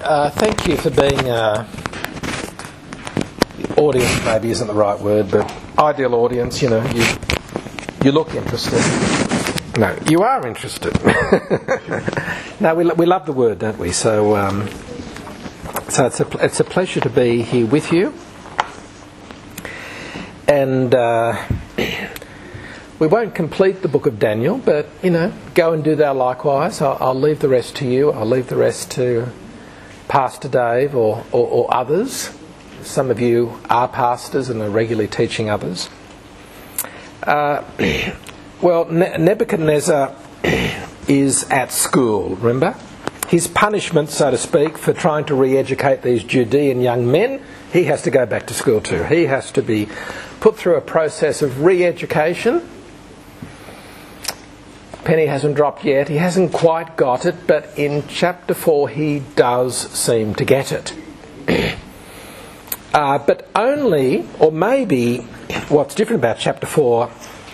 Thank you for being audience. Maybe isn't the right word, but ideal audience. You know, you look interested. No, you are interested. No, we love the word, don't we? So it's a pleasure to be here with you, and we won't complete the book of Daniel, but go and do thou likewise. I'll leave the rest to you. I'll leave the rest to Pastor Dave or others. Some of you are pastors and are regularly teaching others. Well, Nebuchadnezzar is at school, remember? His punishment, so to speak, for trying to re-educate these Judean young men, he has to go back to school too. He has to be put through a process of re-education. Penny hasn't dropped yet. He hasn't quite got it, but in chapter 4 he does seem to get it. But only, or maybe what's different about chapter 4,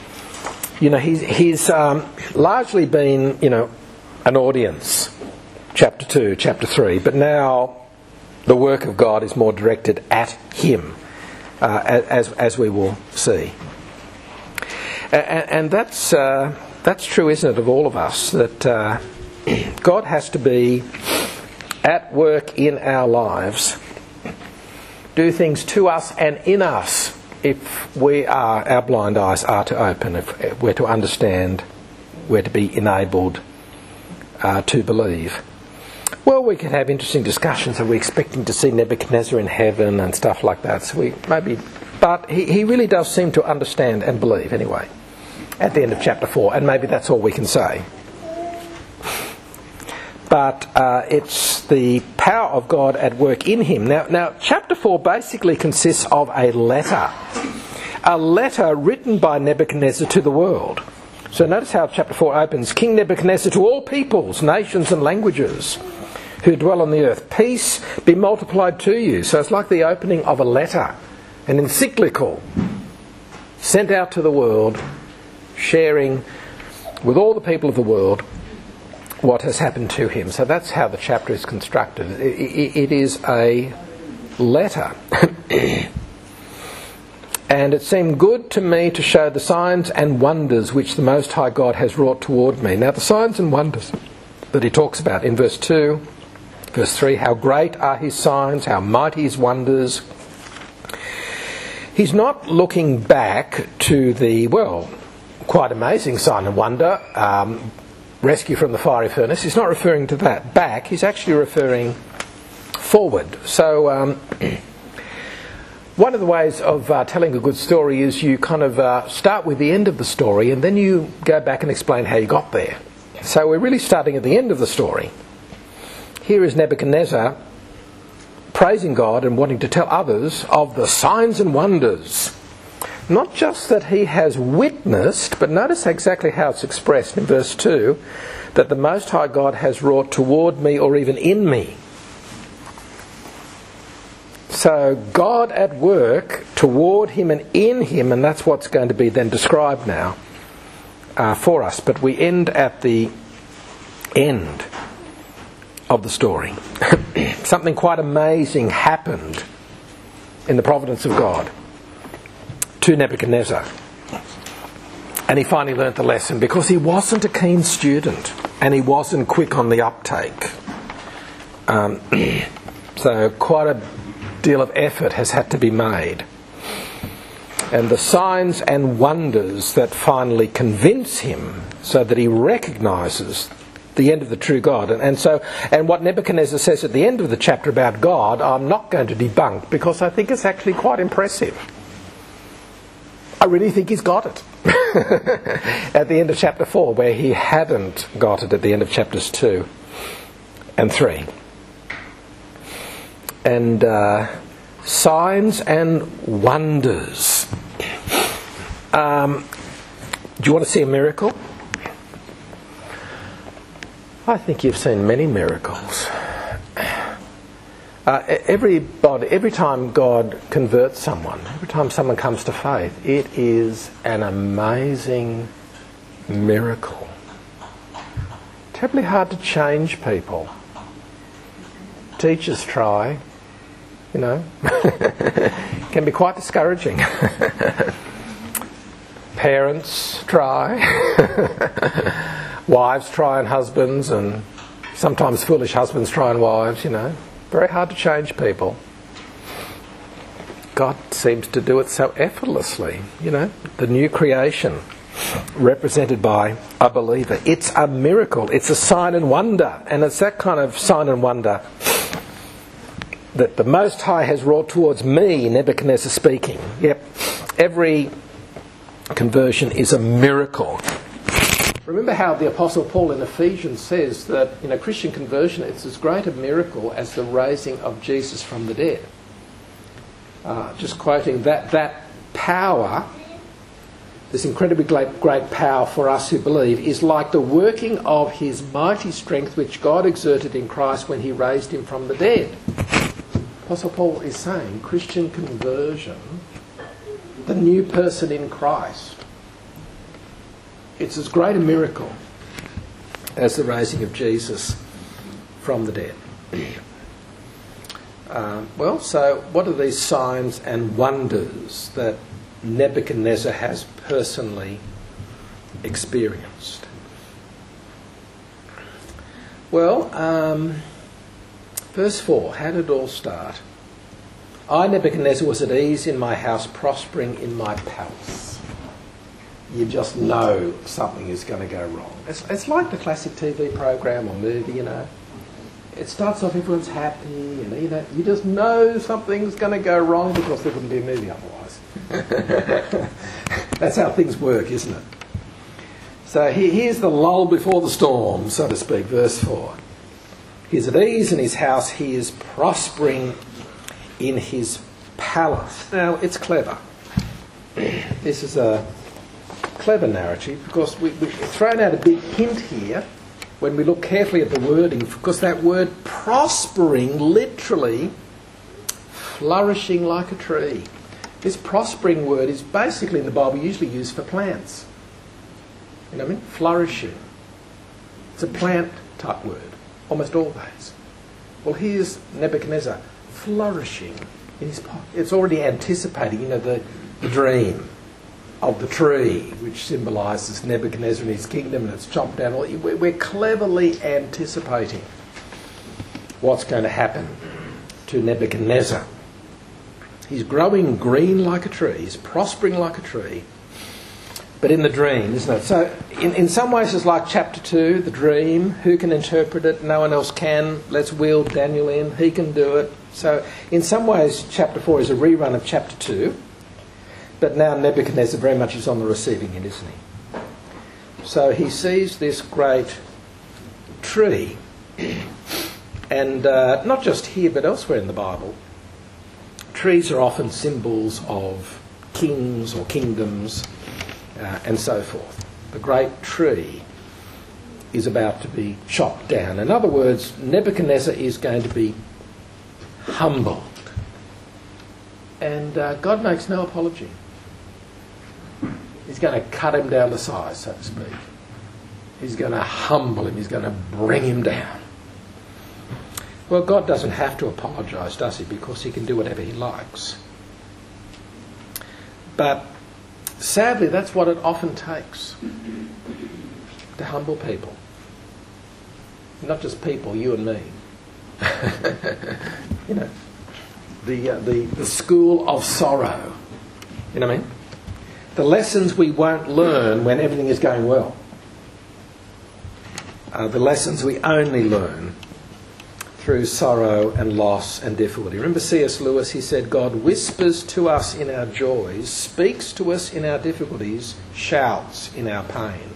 he's largely been, an audience, chapter 2, chapter 3, but now the work of God is more directed at him, as we will see. And that's true, isn't it, of all of us, that God has to be at work in our lives, do things to us and in us if our blind eyes are to open, if we're to understand, we're to be enabled to believe. Well, we could have interesting discussions. Are we expecting to see Nebuchadnezzar in heaven and stuff like that? So but he really does seem to understand and believe anyway, at the end of chapter 4, and maybe that's all we can say. But it's the power of God at work in him. Now, chapter 4 basically consists of a letter written by Nebuchadnezzar to the world. So notice how chapter 4 opens. King Nebuchadnezzar, to all peoples, nations and languages who dwell on the earth, peace be multiplied to you. So it's like the opening of a letter, an encyclical, sent out to the world, sharing with all the people of the world what has happened to him. So that's how the chapter is constructed. It is a letter. And it seemed good to me to show the signs and wonders which the Most High God has wrought toward me. Now the signs and wonders that he talks about in verse 2, verse 3, how great are his signs, how mighty his wonders. He's not looking back to the, quite amazing sign and wonder, rescue from the fiery furnace. He's not referring to that back, he's actually referring forward. So one of the ways of telling a good story is you kind of start with the end of the story and then you go back and explain how you got there. So we're really starting at the end of the story. Here is Nebuchadnezzar praising God and wanting to tell others of the signs and wonders. Not just that he has witnessed, but notice exactly how it's expressed in verse 2, that the Most High God has wrought toward me or even in me. So God at work toward him and in him, and that's what's going to be then described now for us. But we end at the end of the story. Something quite amazing happened in the providence of God to Nebuchadnezzar. And he finally learnt the lesson because he wasn't a keen student and he wasn't quick on the uptake. So quite a deal of effort has had to be made. And the signs and wonders that finally convince him so that he recognises the end of the true God. And what Nebuchadnezzar says at the end of the chapter about God, I'm not going to debunk because I think it's actually quite impressive. I really think he's got it at the end of chapter 4, where he hadn't got it at the end of chapters 2 and 3. And signs and wonders. Do you want to see a miracle? I think you've seen many miracles. Every time God converts someone, every time someone comes to faith, it is an amazing miracle. Terribly hard to change people. teachers try, you know, can be quite discouraging. Parents try, wives try on husbands, and sometimes foolish husbands try on wives, you know. Very hard to change people. God seems to do it so effortlessly, you know. The new creation represented by a believer. It's a miracle. It's a sign and wonder. And it's that kind of sign and wonder that the Most High has wrought towards me, Nebuchadnezzar speaking. Yep. Every conversion is a miracle. Remember how the Apostle Paul in Ephesians says that, you know, Christian conversion, it's as great a miracle as the raising of Jesus from the dead. Just quoting that power, this incredibly great power for us who believe, is like the working of his mighty strength which God exerted in Christ when he raised him from the dead. Apostle Paul is saying Christian conversion, the new person in Christ, it's as great a miracle as the raising of Jesus from the dead. So what are these signs and wonders that Nebuchadnezzar has personally experienced? Well, verse 4, how did it all start? I, Nebuchadnezzar, was at ease in my house, prospering in my palace. You just know something is going to go wrong. It's like the classic TV program or movie, you know. It starts off, everyone's happy, and you know, you just know something's going to go wrong because there wouldn't be a movie otherwise. That's how things work, isn't it? So here's the lull before the storm, so to speak, verse 4. He's at ease in his house, he is prospering in his palace. Now, it's clever. This is a clever narrative because we've thrown out a big hint here when we look carefully at the wording, because that word prospering, literally flourishing like a tree. This prospering word is basically in the Bible usually used for plants. You know what I mean? Flourishing. It's a plant type word, almost always. Well, here's Nebuchadnezzar flourishing in his pocket. It's already anticipating, you know, the dream of the tree, which symbolises Nebuchadnezzar and his kingdom, and it's chopped down. We're cleverly anticipating what's going to happen to Nebuchadnezzar. He's growing green like a tree, he's prospering like a tree, but in the dream, isn't it? So in some ways it's like chapter 2, the dream. Who can interpret it? No one else can. Let's wheel Daniel in, he can do it. So in some ways chapter 4 is a rerun of chapter 2. But now Nebuchadnezzar very much is on the receiving end, isn't he? So he sees this great tree, and not just here but elsewhere in the Bible, trees are often symbols of kings or kingdoms and so forth. The great tree is about to be chopped down. In other words, Nebuchadnezzar is going to be humbled. And God makes no apology. He's going to cut him down to size, so to speak. He's going to humble him. He's going to bring him down. Well, God doesn't have to apologise, does he? Because he can do whatever he likes. But sadly, that's what it often takes to humble people. Not just people, you and me. You know, the school of sorrow. You know what I mean? The lessons we won't learn when everything is going well. The lessons we only learn through sorrow and loss and difficulty. Remember C.S. Lewis, he said, God whispers to us in our joys, speaks to us in our difficulties, shouts in our pain.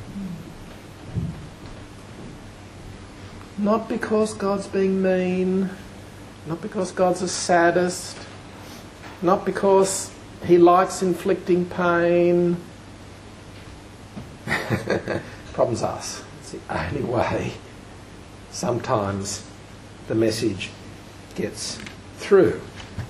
Not because God's being mean, not because God's a sadist, not because he likes inflicting pain. Problem's us. It's the only way sometimes the message gets through.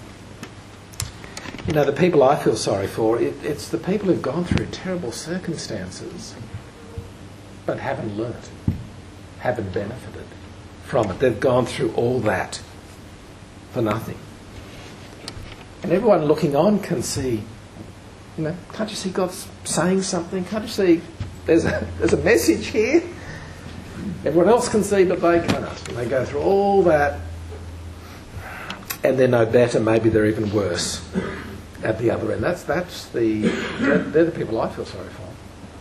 You know, the people I feel sorry for, it's the people who've gone through terrible circumstances but haven't learnt, haven't benefited from it. They've gone through all that for nothing. And everyone looking on can see, can't you see God's saying something? Can't you see there's a message here? Everyone else can see, but they can't. And they go through all that, and they're no better. Maybe they're even worse at the other end. They're the people I feel sorry for.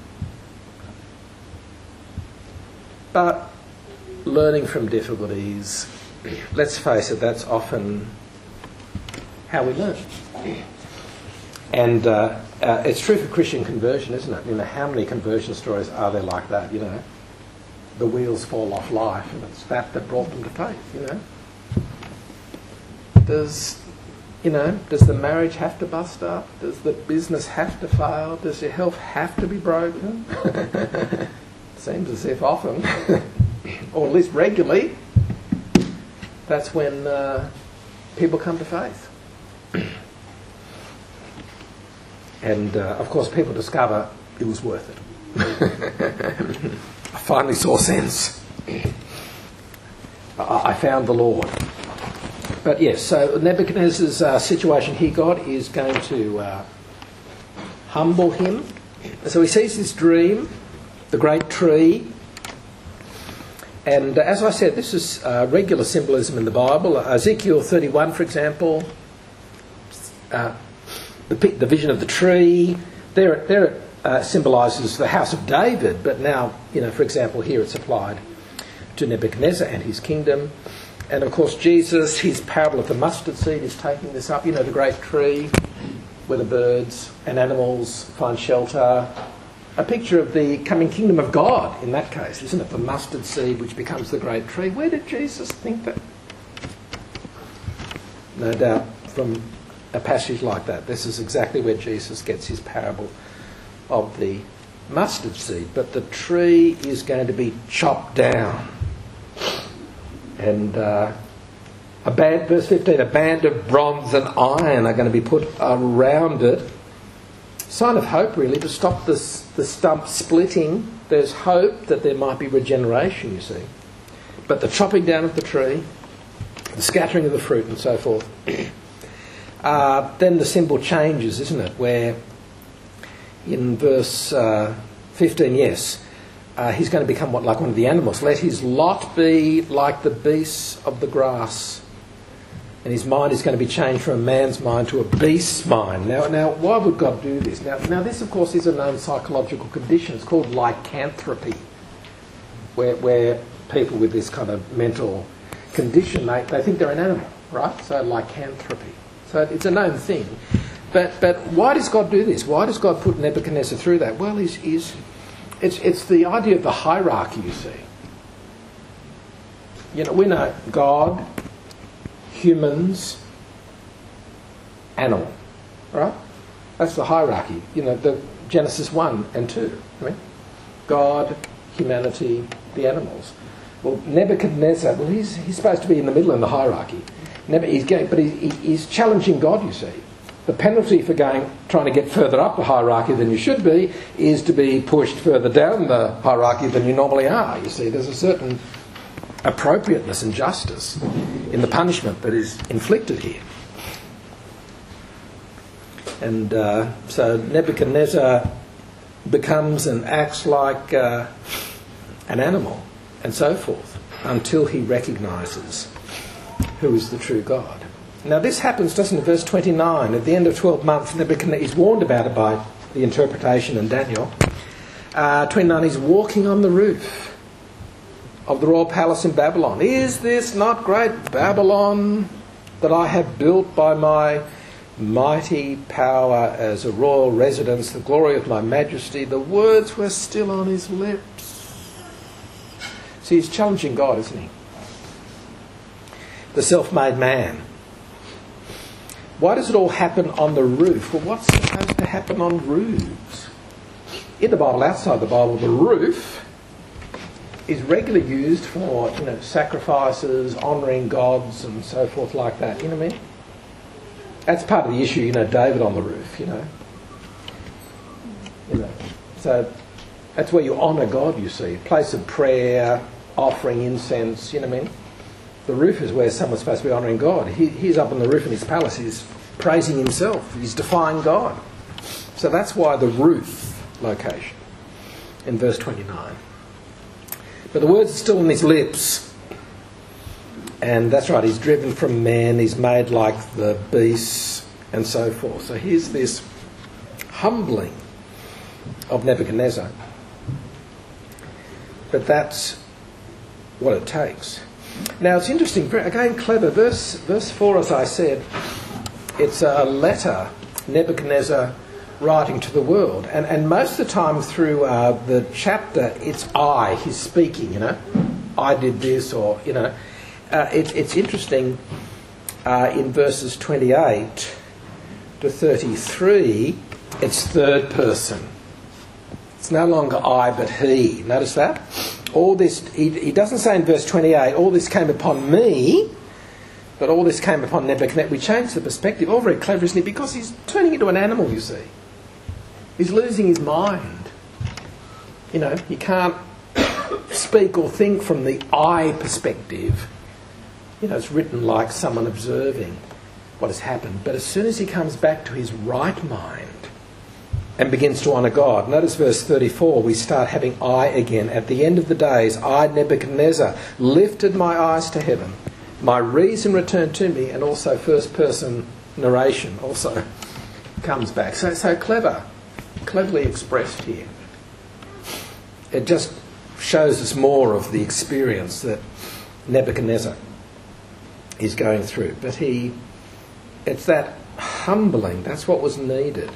But learning from difficulties, let's face it, that's often how we learn. And it's true for Christian conversion, isn't it? How many conversion stories are there like that? The wheels fall off life, and it's that brought them to faith. Does the marriage have to bust up? Does the business have to fail? Does your health have to be broken? Seems as if often, or at least regularly, that's when people come to faith. And of course people discover it was worth it. I finally saw sense. I found the Lord. But yes, so Nebuchadnezzar's situation here, God is going to humble him. So he sees this dream, the great tree. And as I said, this is regular symbolism in the Bible. Ezekiel 31, for example, the vision of the tree, there symbolises the house of David, but now, for example, here it's applied to Nebuchadnezzar and his kingdom. And of course Jesus, his parable of the mustard seed is taking this up, the great tree where the birds and animals find shelter. A picture of the coming kingdom of God in that case, isn't it? The mustard seed which becomes the great tree. Where did Jesus think that? No doubt from a passage like that. This is exactly where Jesus gets his parable of the mustard seed. But the tree is going to be chopped down. And verse 15, a band of bronze and iron are going to be put around it. Sign of hope, really, to stop the stump splitting. There's hope that there might be regeneration, you see. But the chopping down of the tree, the scattering of the fruit and so forth. Then the symbol changes, isn't it? Where in verse 15, yes, he's going to become like one of the animals. Let his lot be like the beasts of the grass. And his mind is going to be changed from a man's mind to a beast's mind. Now, why would God do this? Now, this, of course, is a known psychological condition. It's called lycanthropy, where people with this kind of mental condition, they think they're an animal, right? So lycanthropy. So it's a known thing. But why does God do this? Why does God put Nebuchadnezzar through that? Well, it's the idea of the hierarchy, you see. We know God, humans, animal, right? That's the hierarchy. The Genesis 1 and 2. Right? God, humanity, the animals. Well, Nebuchadnezzar, he's supposed to be in the middle in the hierarchy. He's challenging God, you see. The penalty for trying to get further up the hierarchy than you should be is to be pushed further down the hierarchy than you normally are. You see, there's a certain appropriateness and justice in the punishment that is inflicted here. And so Nebuchadnezzar becomes and acts like an animal and so forth until he recognises who is the true God. Now this happens, doesn't it? Verse 29, at the end of 12 months, Nebuchadnezzar is warned about it by the interpretation in Daniel. 29, he's walking on the roof of the royal palace in Babylon. Is this not great Babylon that I have built by my mighty power as a royal residence, the glory of my majesty? The words were still on his lips. See, he's challenging God, isn't he? The self-made man. Why does it all happen on the roof? Well, what's supposed to happen on roofs? In the Bible, outside the Bible, the roof is regularly used for, sacrifices, honouring gods and so forth like that. You know what I mean? That's part of the issue, David on the roof, So that's where you honour God, you see. A place of prayer, offering incense, you know what I mean? The roof is where someone's supposed to be honouring God. He's up on the roof in his palace, he's praising himself, he's defying God. So that's why the roof location in verse 29. But the words are still on his lips. And that's right, he's driven from men, he's made like the beasts, and so forth. So here's this humbling of Nebuchadnezzar. But that's what it takes. Now it's interesting, again clever, verse 4, as I said, it's a letter Nebuchadnezzar writing to the world. And most of the time through the chapter, it's I, he's speaking, you know. I did this, or, you know. It's interesting, in verses 28 to 33, it's third person. It's no longer I but he. Notice that? All this, he doesn't say in verse 28, all this came upon me, but all this came upon Nebuchadnezzar. We change the perspective. All very clever, isn't he? Because he's turning into an animal, you see. He's losing his mind. You know, he can't speak or think from the I perspective. You know, it's written like someone observing what has happened. But as soon as he comes back to his right mind and begins to honour God, notice verse 34, we start having I again. At the end of the days, I, Nebuchadnezzar, lifted my eyes to heaven. My reason returned to me, and also first person narration also comes back. So cleverly expressed here. It just shows us more of the experience that Nebuchadnezzar is going through. But it's that humbling, that's what was needed.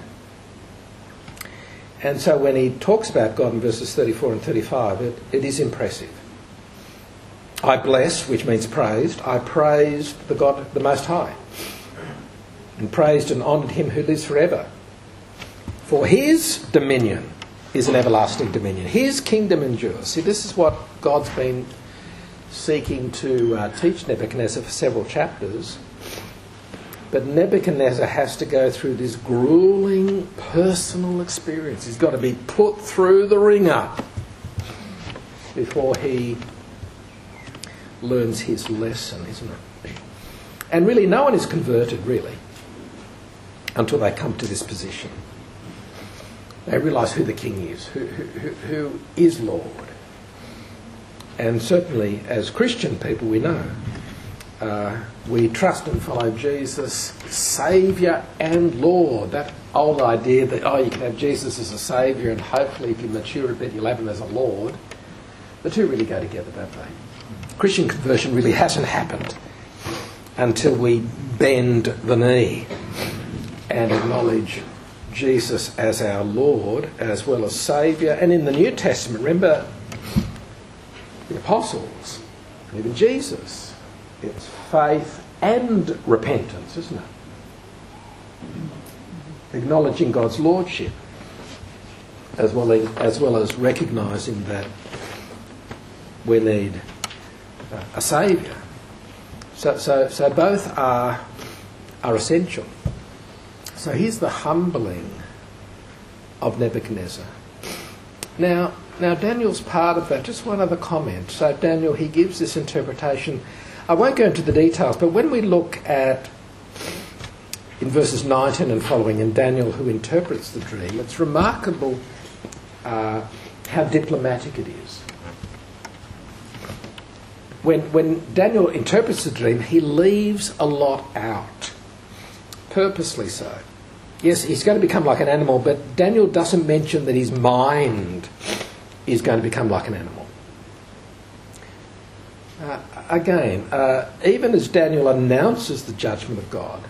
And so when he talks about God in verses 34 and 35, it is impressive. I blessed, which means praised. I praised the God, the Most High, and praised and honoured him who lives forever. For his dominion is an everlasting dominion. His kingdom endures. See, this is what God's been seeking to teach Nebuchadnezzar for several chapters. But Nebuchadnezzar has to go through this grueling personal experience. He's got to be put through the ringer before he learns his lesson, isn't it? And really, no one is converted, really, until they come to this position. They realise who the king is, who is Lord. And certainly, as Christian people, we know we trust and follow Jesus, Saviour and Lord. That old idea that, you can have Jesus as a Saviour and hopefully if you mature a bit you'll have him as a Lord. The two really go together, don't they? Christian conversion really hasn't happened until we bend the knee and acknowledge Jesus as our Lord as well as Saviour. And in the New Testament, remember the apostles, and even Jesus, it's faith and repentance, isn't it? Acknowledging God's lordship as well as recognising that we need a saviour. So both are essential. So here's the humbling of Nebuchadnezzar. Now Daniel's part of that. Just one other comment. So Daniel, he gives this interpretation. I won't go into the details, but when we look at in verses 19 and following, in Daniel who interprets the dream, it's remarkable how diplomatic it is. When Daniel interprets the dream, he leaves a lot out, purposely so. Yes, he's going to become like an animal, but Daniel doesn't mention that his mind is going to become like an animal. Again, even as Daniel announces the judgment of God,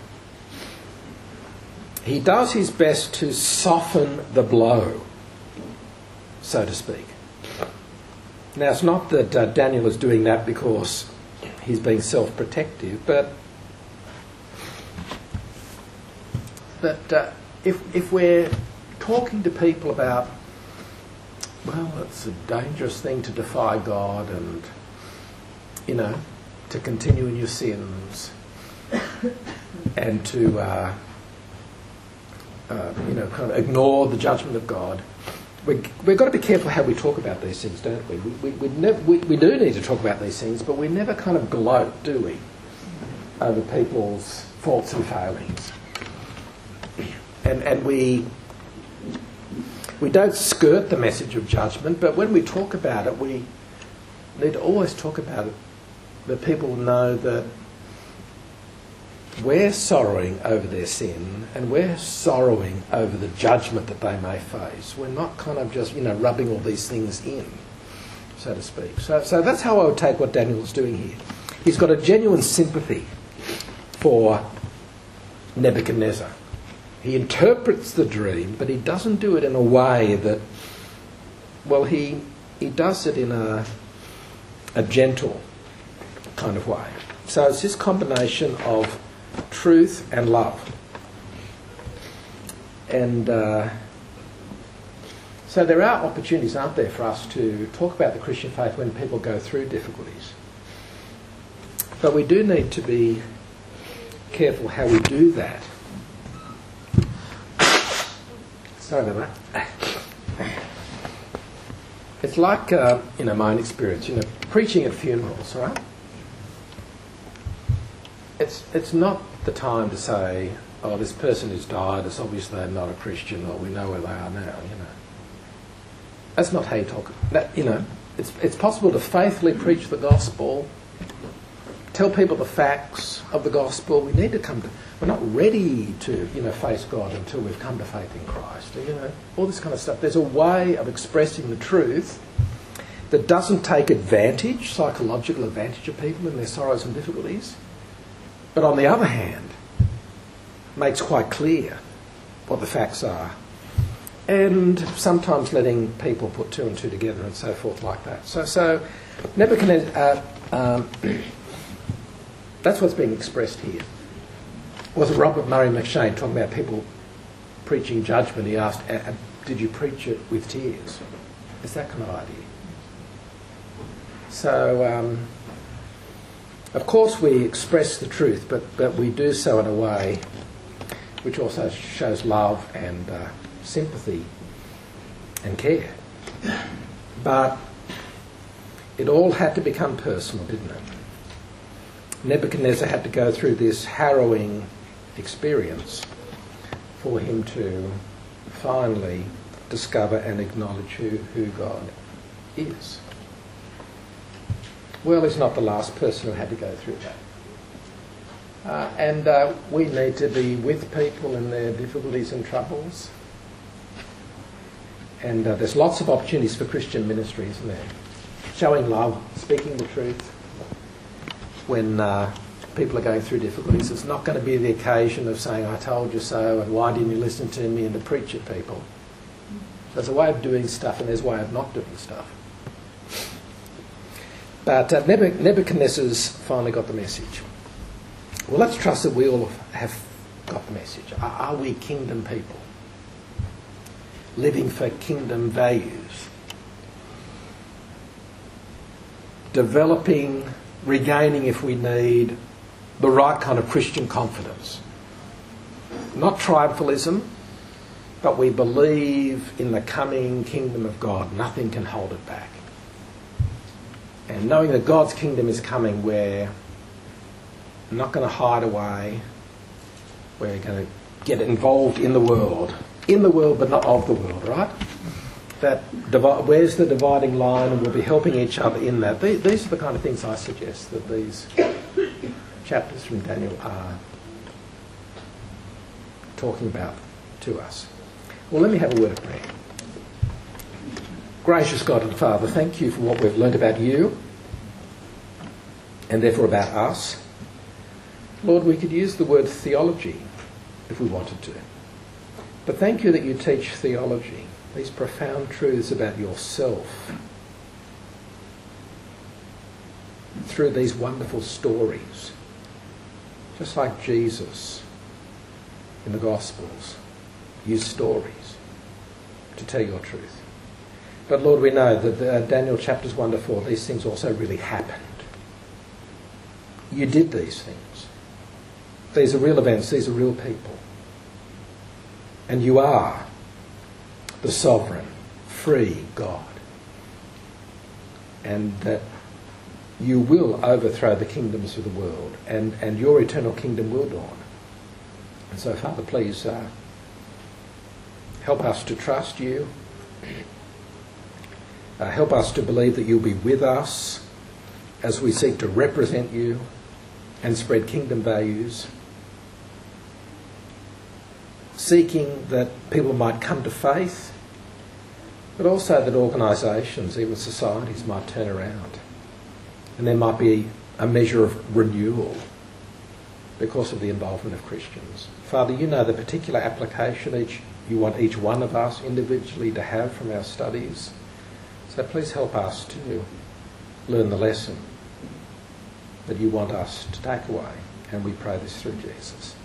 he does his best to soften the blow, so to speak. Now, it's not that Daniel is doing that because he's being self-protective, but if we're talking to people about, well, it's a dangerous thing to defy God and, to continue in your sins and to, kind of ignore the judgment of God, we've got to be careful how we talk about these things, don't we? We do need to talk about these things, but we never kind of gloat, do we, over people's faults and failings. And we don't skirt the message of judgment, but when we talk about it, we need to always talk about it that people know that we're sorrowing over their sin and we're sorrowing over the judgment that they may face. We're not kind of just, rubbing all these things in, so to speak. So that's how I would take what Daniel's doing here. He's got a genuine sympathy for Nebuchadnezzar. He interprets the dream, but he doesn't do it in a way that, he does it in a gentle kind of way. So it's this combination of truth and love. And so there are opportunities, aren't there, for us to talk about the Christian faith when people go through difficulties. But we do need to be careful how we do that. Sorry about that. It's like, my own experience, preaching at funerals, right? It's not the time to say, oh, this person who's died, it's obviously they're not a Christian, or we know where they are now, That's not how you talk. It's possible to faithfully preach the gospel, tell people the facts of the gospel. We need to we're not ready to, face God until we've come to faith in Christ. All this kind of stuff. There's a way of expressing the truth that doesn't take psychological advantage of people in their sorrows and difficulties, but on the other hand, makes quite clear what the facts are, and sometimes letting people put two and two together and so forth like that. So Nebuchadnezzar, that's what's being expressed here. Wasn't Robert Murray McShane talking about people preaching judgment? He asked, did you preach it with tears? It's that kind of idea. So, of course we express the truth, but we do so in a way which also shows love and sympathy and care. But it all had to become personal, didn't it? Nebuchadnezzar had to go through this harrowing experience for him to finally discover and acknowledge who God is. Well, he's not the last person who had to go through that. And we need to be with people in their difficulties and troubles. And there's lots of opportunities for Christian ministry, isn't there? Showing love, speaking the truth when people are going through difficulties. It's not going to be the occasion of saying, I told you so, and why didn't you listen to me, and to preach at people. There's a way of doing stuff and there's a way of not doing stuff. But Nebuchadnezzar's finally got the message. Well, let's trust that we all have got the message. Are we kingdom people? Living for kingdom values? Developing, regaining, if we need, the right kind of Christian confidence. Not triumphalism, but we believe in the coming kingdom of God. Nothing can hold it back. And knowing that God's kingdom is coming, we're not going to hide away. We're going to get involved in the world. In the world, but not of the world, right? Where's the dividing line, and we'll be helping each other in that. These are the kind of things I suggest that these chapters from Daniel are talking about to us. Well, let me have a word of prayer. Gracious God and Father, thank you for what we've learned about you and therefore about us. Lord, we could use the word theology if we wanted to. But thank you that you teach theology, these profound truths about yourself, through these wonderful stories, just like Jesus in the Gospels used stories to tell your truth. But Lord, we know that Daniel chapters 1 to 4, these things also really happened. You did these things. These are real events, these are real people. And you are the sovereign, free God, and that you will overthrow the kingdoms of the world, and your eternal kingdom will dawn. And so, Father, please help us to trust you. Help us to believe that you'll be with us as we seek to represent you and spread kingdom values, seeking that people might come to faith, but also that organisations, even societies, might turn around. And there might be a measure of renewal because of the involvement of Christians. Father, you know the particular application you want each one of us individually to have from our studies. So please help us to learn the lesson that you want us to take away. And we pray this through Jesus.